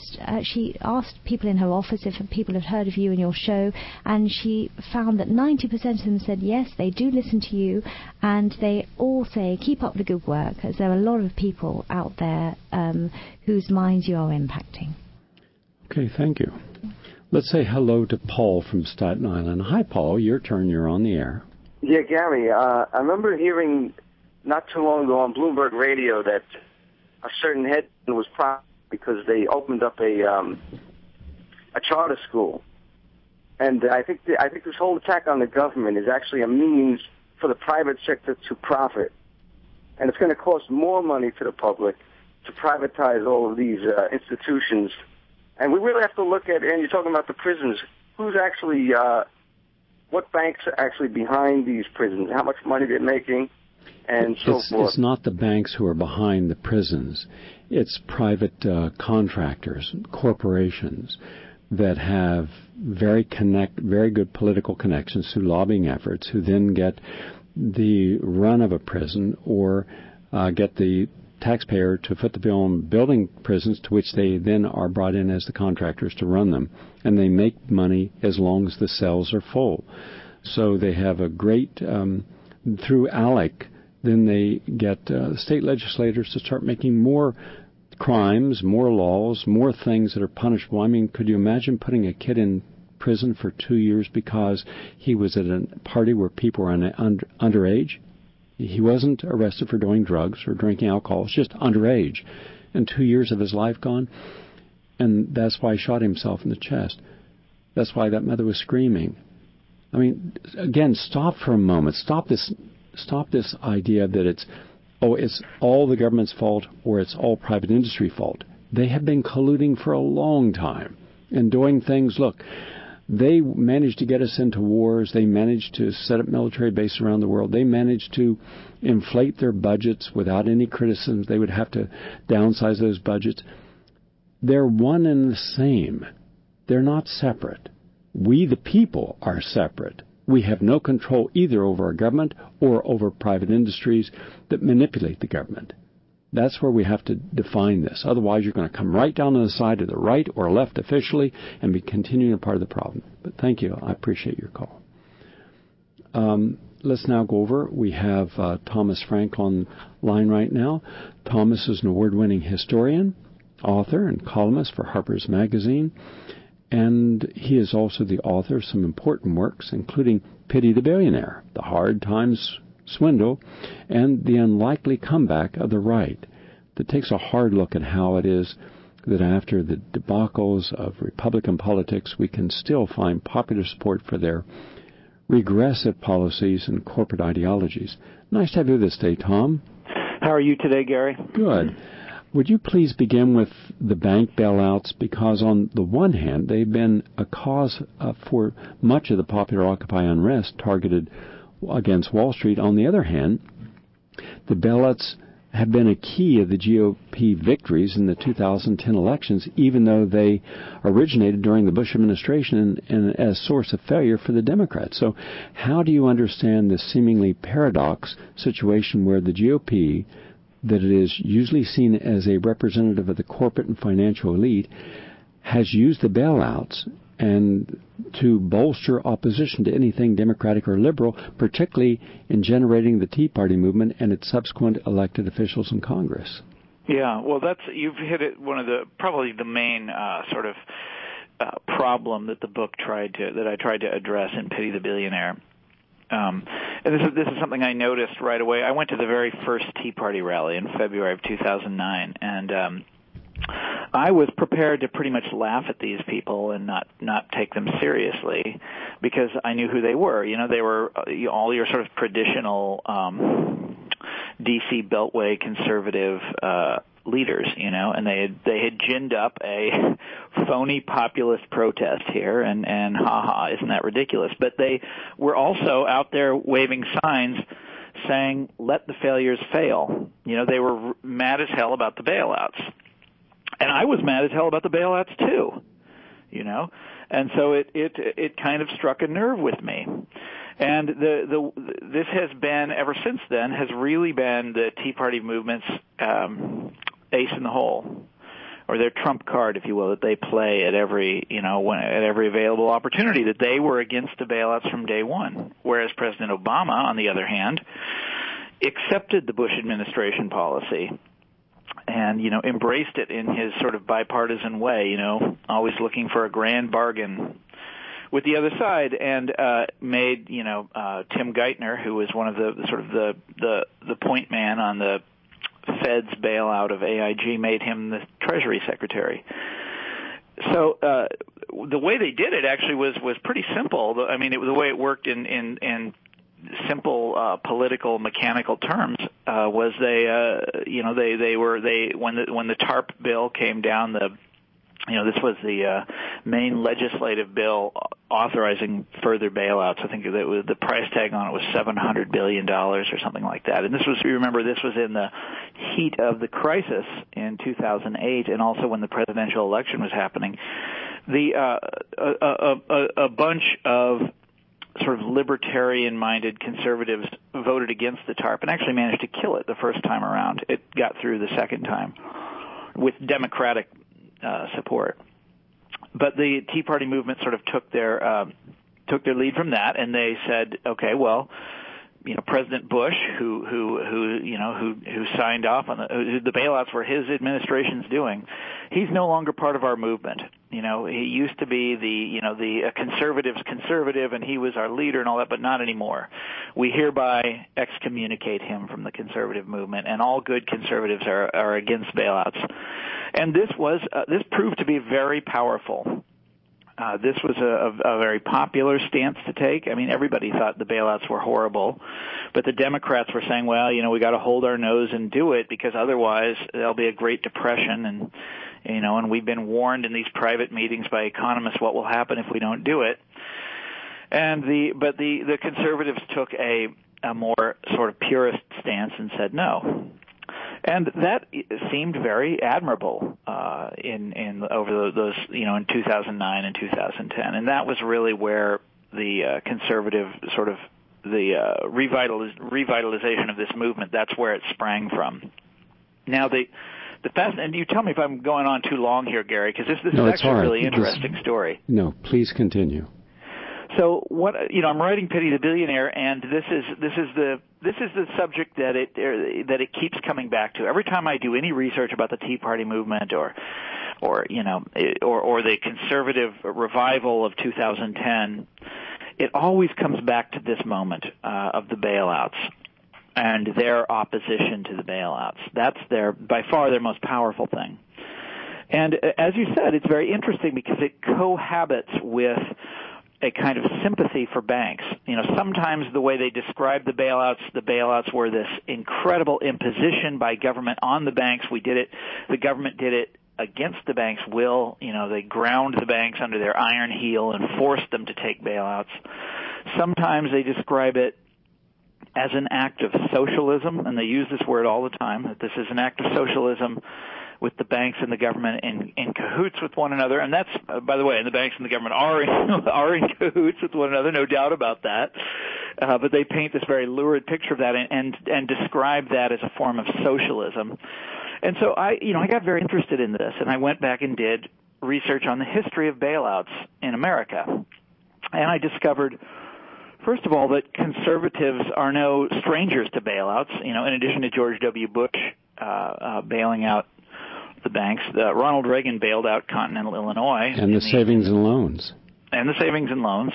asked people in her office if people had heard of you and your show, and she found that 90% of them said yes, they do listen to you, and they all say keep up the good work, as there are a lot of people out there whose minds you are impacting. Okay, thank you. Let's say hello to Paul from Staten Island. Hi, Paul. Your turn. You're on the air. Yeah, Gary, I remember hearing not too long ago on Bloomberg Radio that a certain head was proud because they opened up a charter school, and I think this whole attack on the government is actually a means for the private sector to profit, and it's going to cost more money to the public to privatize all of these institutions. And we really have to look at, and you're talking about the prisons, who's actually, what banks are actually behind these prisons, how much money they're making, and so forth. It's not the banks who are behind the prisons. It's private contractors, corporations that have very good political connections through lobbying efforts, who then get the run of a prison or get the taxpayer to foot the bill on building prisons, to which they then are brought in as the contractors to run them. And they make money as long as the cells are full. So they have a great, through ALEC, then they get state legislators to start making more crimes, more laws, more things that are punishable. I mean, could you imagine putting a kid in prison for 2 years because he was at a party where people were underage? He wasn't arrested for doing drugs or drinking alcohol. It's just underage. And 2 years of his life gone. And that's why he shot himself in the chest. That's why that mother was screaming. I mean, again, stop for a moment. Stop this idea that it's all the government's fault or it's all private industry fault. They have been colluding for a long time and doing things. Look, they managed to get us into wars. They managed to set up military bases around the world. They managed to inflate their budgets without any criticisms. They would have to downsize those budgets. They're one and the same. They're not separate. We, the people, are separate. We have no control either over our government or over private industries that manipulate the government. That's where we have to define this. Otherwise, you're going to come right down on the side of the right or left officially and be continuing a part of the problem. But thank you. I appreciate your call. Let's now go over. We have Thomas Frank on line right now. Thomas is an award-winning historian, author, and columnist for Harper's Magazine. And he is also the author of some important works, including Pity the Billionaire, The Hard Times Swindle, and The Unlikely Comeback of the Right, that takes a hard look at how it is that after the debacles of Republican politics, we can still find popular support for their regressive policies and corporate ideologies. Nice to have you this day, Tom. How are you today, Gary? Good. Would you please begin with the bank bailouts? Because on the one hand, they've been a cause for much of the popular Occupy unrest targeted against Wall Street. On the other hand, the bailouts have been a key of the GOP victories in the 2010 elections, even though they originated during the Bush administration and as source of failure for the Democrats. So how do you understand this seemingly paradox situation where the GOP, that it is usually seen as a representative of the corporate and financial elite, has used the bailouts and to bolster opposition to anything Democratic or liberal, particularly in generating the Tea Party movement and its subsequent elected officials in Congress? Yeah, well, you've hit it. One of probably the main problem that the book that I tried to address in Pity the Billionaire. And this is something I noticed right away. I went to the very first Tea Party rally in February of 2009, and I was prepared to pretty much laugh at these people and not take them seriously because I knew who they were. You know, they were all your sort of traditional D.C. Beltway conservative leaders, you know, and they had ginned up a phony populist protest here, and isn't that ridiculous? But they were also out there waving signs saying, "Let the failures fail." You know, they were mad as hell about the bailouts. And I was mad as hell about the bailouts too, you know, and so it kind of struck a nerve with me. And this has been, ever since then, has really been the Tea Party movement's ace in the hole, or their trump card, if you will, that they play at every available opportunity. That they were against the bailouts from day one, whereas President Obama, on the other hand, accepted the Bush administration policy and, you know, embraced it in his sort of bipartisan way, you know, always looking for a grand bargain with the other side, and made, you know, Tim Geithner, who was one of the point man on the Fed's bailout of AIG, made him the Treasury Secretary. So the way they did it actually was pretty simple. I mean, the way it worked in simple political mechanical terms was when the TARP bill came down, this was the main legislative bill authorizing further bailouts. I think that the price tag on it was $700 billion or something like that. And this was in the heat of the crisis in 2008, and also when the presidential election was happening. A bunch of sort of libertarian-minded conservatives voted against the TARP and actually managed to kill it the first time around. It got through the second time with Democratic support. But the Tea Party movement sort of took their lead from that, and they said, okay, well, you know, President Bush, who signed off on the bailouts were his administration's doing, he's no longer part of our movement. You know, he used to be the conservative's conservative, and he was our leader and all that, but not anymore. We hereby excommunicate him from the conservative movement, and all good conservatives are against bailouts. And this proved to be very powerful. This was a very popular stance to take. I mean, everybody thought the bailouts were horrible, but the Democrats were saying, well, you know, we got to hold our nose and do it because otherwise there'll be a Great Depression, and you know, and we've been warned in these private meetings by economists what will happen if we don't do it. And the conservatives took a more sort of purist stance and said no. And that seemed very admirable in over those, you know, in 2009 and 2010, and that was really where the conservative sort of the revitalization of this movement. That's where it sprang from. Now and you tell me if I'm going on too long here, Gary, because this is actually a really interesting story. No, please continue. So I'm writing Pity the Billionaire, and this is the subject that it keeps coming back to. Every time I do any research about the Tea Party movement or the conservative revival of 2010, it always comes back to this moment of the bailouts and their opposition to the bailouts. That's by far their most powerful thing. And as you said, it's very interesting because it cohabits with a kind of sympathy for banks. You know, sometimes the way they describe the bailouts were this incredible imposition by government on the banks. The government did it against the banks' will. You know, they ground the banks under their iron heel and forced them to take bailouts. Sometimes they describe it as an act of socialism, and they use this word all the time, that this is an act of socialism with the banks and the government in cahoots with one another. And that's, by the way, and the banks and the government are in cahoots with one another, no doubt about that. But they paint this very lurid picture of that and describe that as a form of socialism. And so I got very interested in this, and I went back and did research on the history of bailouts in America. And I discovered, first of all, that conservatives are no strangers to bailouts. In addition to George W. Bush bailing out the banks, Ronald Reagan bailed out Continental Illinois. And the savings and loans. And the savings and loans.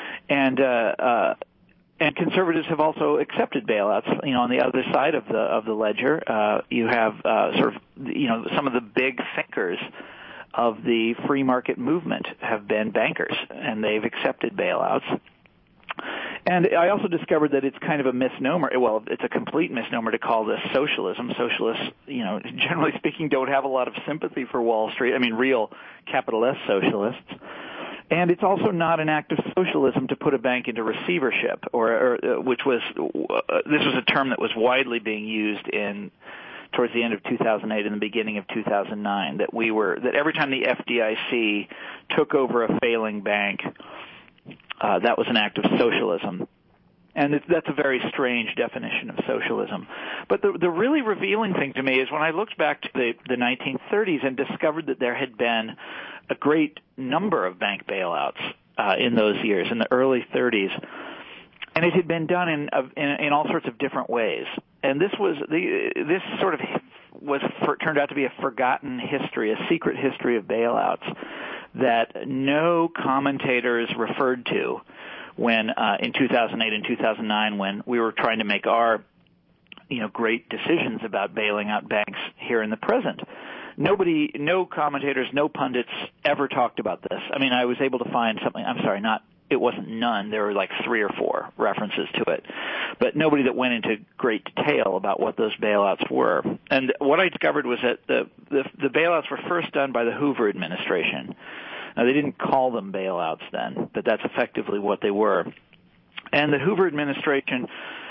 And conservatives have also accepted bailouts. On the other side of the ledger, you have some of the big thinkers of the free market movement have been bankers, and they've accepted bailouts. And I also discovered that it's kind of a misnomer. Well, it's a complete misnomer to call this socialism. Socialists, generally speaking, don't have a lot of sympathy for Wall Street. I mean, real capital S socialists. And it's also not an act of socialism to put a bank into receivership, this was a term that was widely being used towards the end of 2008 and the beginning of 2009. That every time the FDIC took over a failing bank, that was an act of socialism. And that's a very strange definition of socialism. But the really revealing thing to me is when I looked back to the 1930s and discovered that there had been a great number of bank bailouts in those years, in the early 30s, and it had been done in all sorts of different ways. And this turned out to be a forgotten history, a secret history of bailouts that no commentators referred to when in 2008 and 2009 when we were trying to make our great decisions about bailing out banks here in the present. No commentators, no pundits ever talked about this. I mean, I was able to find something. I'm sorry, it wasn't none. There were like 3 or 4 references to it, but nobody that went into great detail about what those bailouts were. And what I discovered was that the bailouts were first done by the Hoover administration. Now, they didn't call them bailouts then, but that's effectively what they were. And the Hoover administration,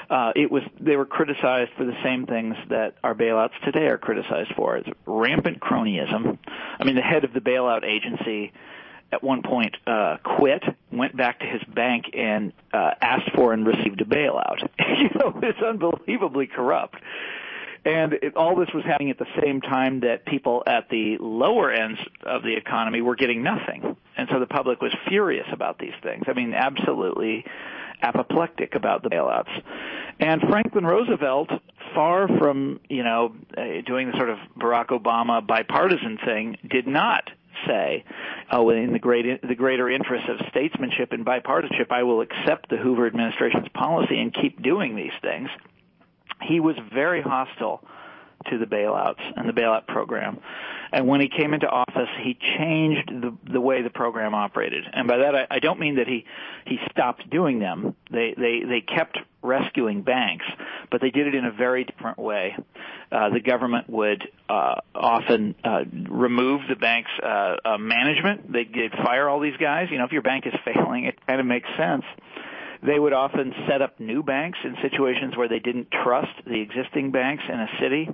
they were criticized for the same things that our bailouts today are criticized for. It's rampant cronyism. I mean, the head of the bailout agency at one point quit, went back to his bank, and asked for and received a bailout. It's unbelievably corrupt. And all this was happening at the same time that people at the lower ends of the economy were getting nothing. And so the public was furious about these things. I mean, absolutely apoplectic about the bailouts. And Franklin Roosevelt, far from, doing the sort of Barack Obama bipartisan thing, did not say, in the greater interest of statesmanship and bipartisanship, I will accept the Hoover administration's policy and keep doing these things. He was very hostile to the bailouts and the bailout program. And when he came into office, he changed the way the program operated. And by that, I don't mean that he stopped doing them. They kept rescuing banks, but they did it in a very different way. The government would often remove the bank's management. They'd fire all these guys. If your bank is failing, it kind of makes sense. They would often set up new banks in situations where they didn't trust the existing banks in a city.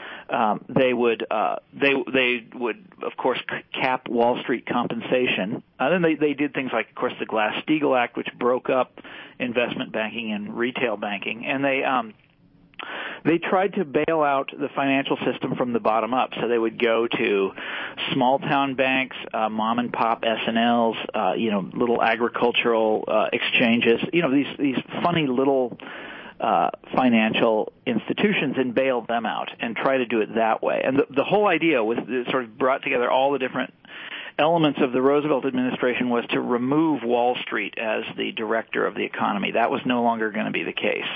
They would, of course, cap Wall Street compensation. Then they did things like, of course, the Glass-Steagall Act, which broke up investment banking and retail banking, and they tried to bail out the financial system from the bottom up. So they would go to small town banks, mom and pop S&Ls, little agricultural exchanges, these funny little financial institutions, and bail them out and try to do it that way. And the whole idea was sort of brought together all the different elements of the Roosevelt administration was to remove Wall Street as the director of the economy. That was no longer going to be the case.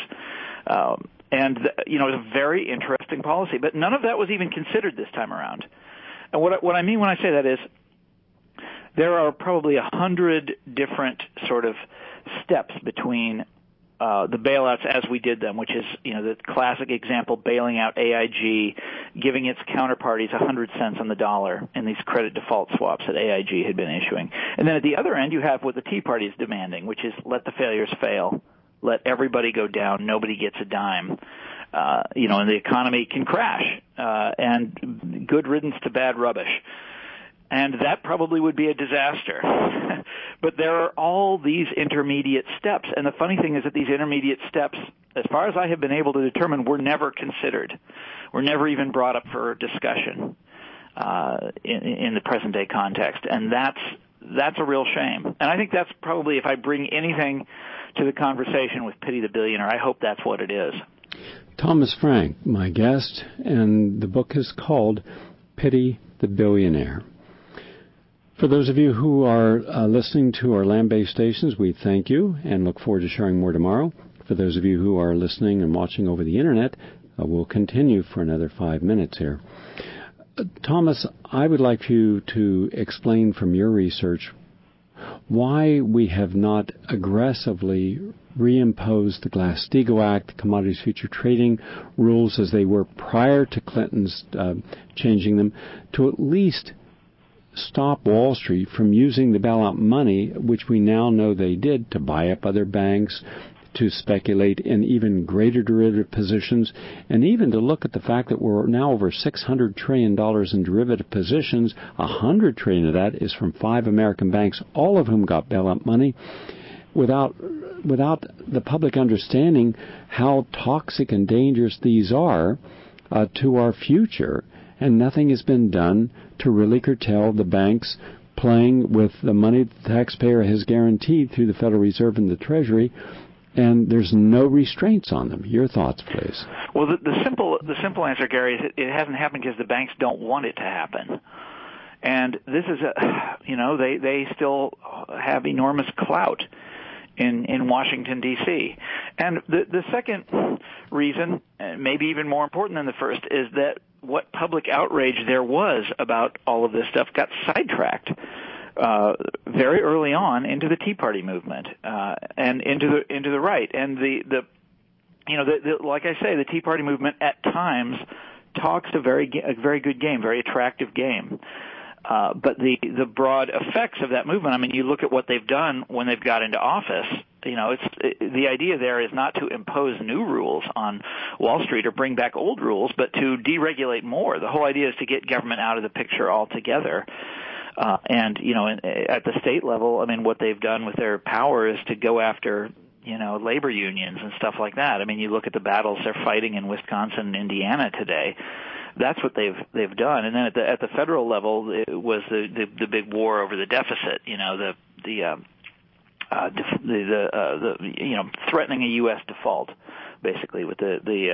And it was a very interesting policy, but none of that was even considered this time around. And what I mean when I say that is there are probably 100 different sort of steps between the bailouts as we did them, which is, the classic example, bailing out AIG, giving its counterparties 100 cents on the dollar in these credit default swaps that AIG had been issuing. And then at the other end, you have what the Tea Party is demanding, which is let the failures fail. let everybody go down, nobody gets a dime. And the economy can crash, and good riddance to bad rubbish. And that probably would be a disaster. But there are all these intermediate steps. And the funny thing is that these intermediate steps, as far as I have been able to determine, were never considered. Were never even brought up for discussion in the present day context. And that's a real shame. And I think that's probably, if I bring anything to the conversation with Pity the Billionaire, I hope that's what it is. Thomas Frank, my guest, and the book is called Pity the Billionaire. For those of you who are listening to our land-based stations, we thank you and look forward to sharing more tomorrow. For those of you who are listening and watching over the Internet, we'll continue for another 5 minutes here. Thomas, I would like you to explain from your research why we have not aggressively reimposed the Glass-Steagall Act, Commodities Future Trading rules as they were prior to Clinton's changing them, to at least stop Wall Street from using the bailout money, which we now know they did, to buy up other banks, to speculate in even greater derivative positions, and even to look at the fact that we're now over $600 trillion in derivative positions. $100 trillion of that is from 5 American banks, all of whom got bailout money, without the public understanding how toxic and dangerous these are to our future. And nothing has been done to really curtail the banks playing with the money the taxpayer has guaranteed through the Federal Reserve and the Treasury, and there's no restraints on them. Your thoughts, please. Well, the simple answer, Gary, is it hasn't happened because the banks don't want it to happen. And this is they still have enormous clout in Washington, D.C. And the second reason, maybe even more important than the first, is that what public outrage there was about all of this stuff got sidetracked very early on into the Tea Party movement and into the right. And like I say, the Tea Party movement at times talks a very good game, very attractive game. But the broad effects of that movement, I mean, you look at what they've done when they've got into office. The idea there is not to impose new rules on Wall Street or bring back old rules, but to deregulate more. The whole idea is to get government out of the picture altogether. And at the state level, I mean, what they've done with their power is to go after, labor unions and stuff like that. I mean, you look at the battles they're fighting in Wisconsin and Indiana today. That's what they've done. And then at the federal level, it was the big war over the deficit. Threatening a U.S. default, basically, with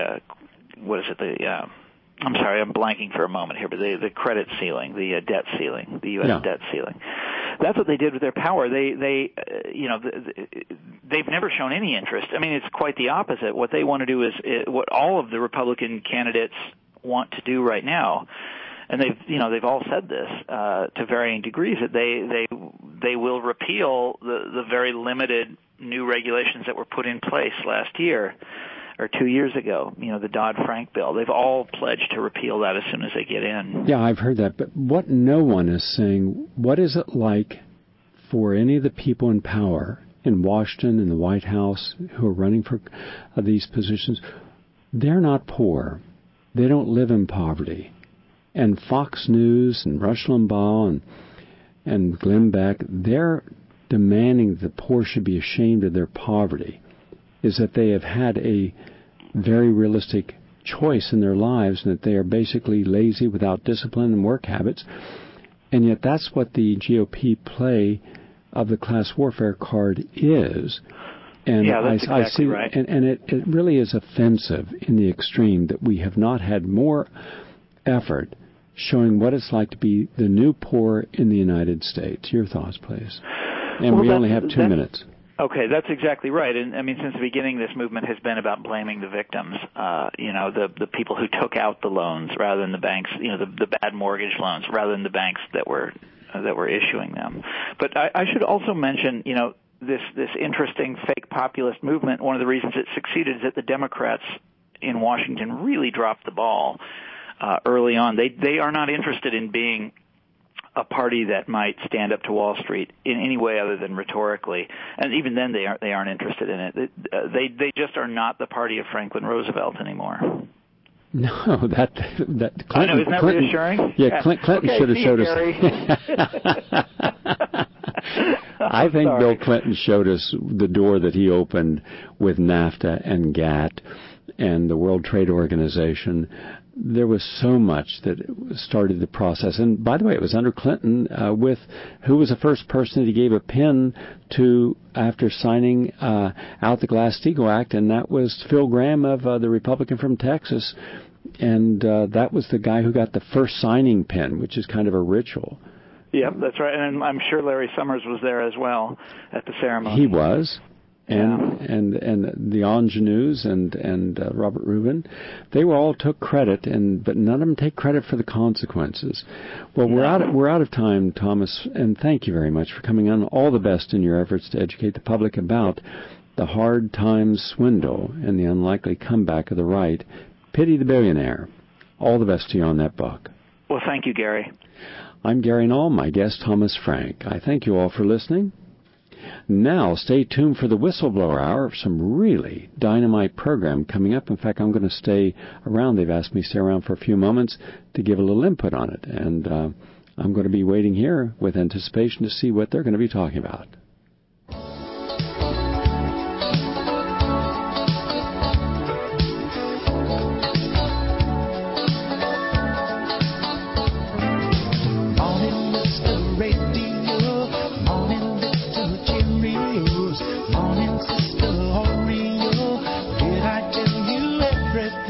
I'm sorry, I'm blanking for a moment here, but the credit ceiling, the debt ceiling, the U.S. debt ceiling. That's what they did with their power. They've never shown any interest. I mean, it's quite the opposite. What they want to do is what all of the Republican candidates want to do right now, and they've all said this to varying degrees, that they will repeal the very limited new regulations that were put in place last year or 2 years ago, the Dodd-Frank bill. They've all pledged to repeal that as soon as they get in. Yeah, I've heard that. But what no one is saying, what is it like for any of the people in power in Washington, in the White House, who are running for these positions? They're not poor. They don't live in poverty. And Fox News and Rush Limbaugh and Glenn Beck, they're demanding that the poor should be ashamed of their poverty, is that they have had a very realistic choice in their lives and that they are basically lazy without discipline and work habits. And yet that's what the GOP play of the class warfare card is. And yeah, that's exactly I see, right. And it really is offensive in the extreme that we have not had more effort showing what it's like to be the new poor in the United States. Your thoughts, please. And we only have 2 minutes. Okay, that's exactly right. And I mean, since the beginning, this movement has been about blaming the victims, the people who took out the loans rather than the banks, the bad mortgage loans rather than the banks that were issuing them. But I should also mention, this interesting fake populist movement. One of the reasons it succeeded is that the Democrats in Washington really dropped the ball early on. They are not interested in being a party that might stand up to Wall Street in any way other than rhetorically, and even then they aren't interested in it. They just are not the party of Franklin Roosevelt anymore. No, that Clinton. I know, isn't that Clinton, reassuring? Yeah, Clinton should have showed us. I think Bill Clinton showed us the door that he opened with NAFTA and GATT and the World Trade Organization. There was so much that started the process. And by the way, it was under Clinton with who was the first person that he gave a pen to after signing out the Glass-Steagall Act, and that was Phil Gramm of the Republican from Texas. And that was the guy who got the first signing pen, which is kind of a ritual. Yep, that's right. And I'm sure Larry Summers was there as well at the ceremony. He was. And the ingenues and Robert Rubin, they all took credit, but none of them take credit for the consequences. Well, we're out of time, Thomas, and thank you very much for coming on. All the best in your efforts to educate the public about the hard times swindle and the unlikely comeback of the right. Pity the Billionaire. All the best to you on that book. Well, thank you, Gary. I'm Gary Null, my guest, Thomas Frank. I thank you all for listening. Now, stay tuned for the Whistleblower Hour, some really dynamite program coming up. In fact, I'm going to stay around. They've asked me to stay around for a few moments to give a little input on it. And I'm going to be waiting here with anticipation to see what they're going to be talking about. Morning, Sister Oreo, did I tell you everything?